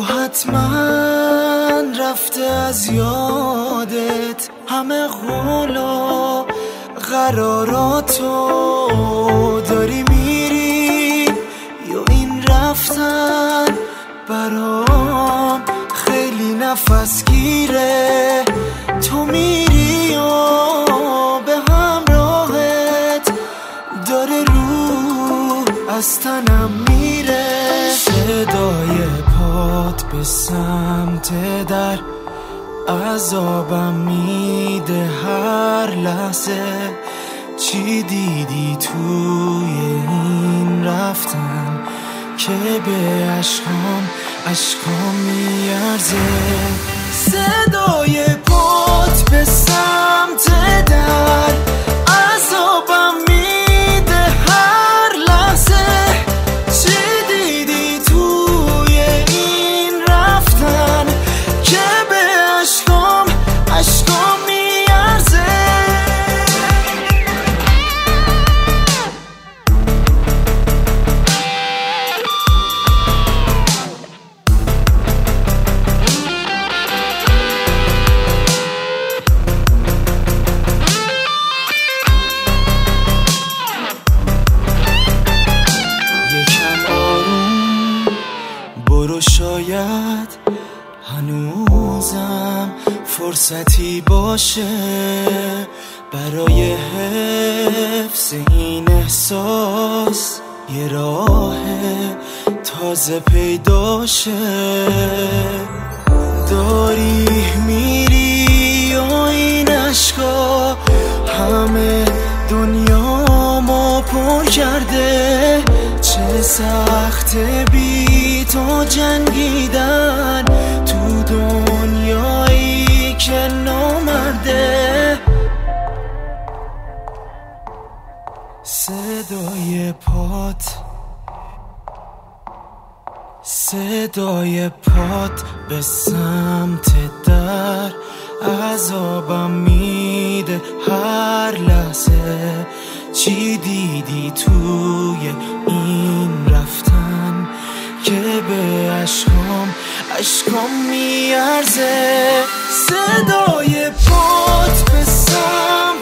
حتما رفته از یادت همه قول و قراراتو، داری میری یا این رفتن برام خیلی نفس گیره. تو میری و به همراهت داره روح از تنم میره. صدای پات به سمت در عذابم میده هر لحظه. چی دیدی توی این رفتن که به عشقام میارزه؟ صدای پات به سمت در عذابم میده هر لحظه. چی دیدی توی این رفتن که به عشقام میارزه؟ برو شاید هنوزم فرصتی باشه برای حفظ این احساس، یه راه تازه پیداشه. داری میری و این عشقا همه دنیامو پر کرده. چه سخت بی تو جنگیدن تو دنیایی که نامرده. صدای پات به سمت در عذابم میده هر لحظه. چی دیدی توی این رفتن که به عشقام میارزه؟ صدای پات به سمت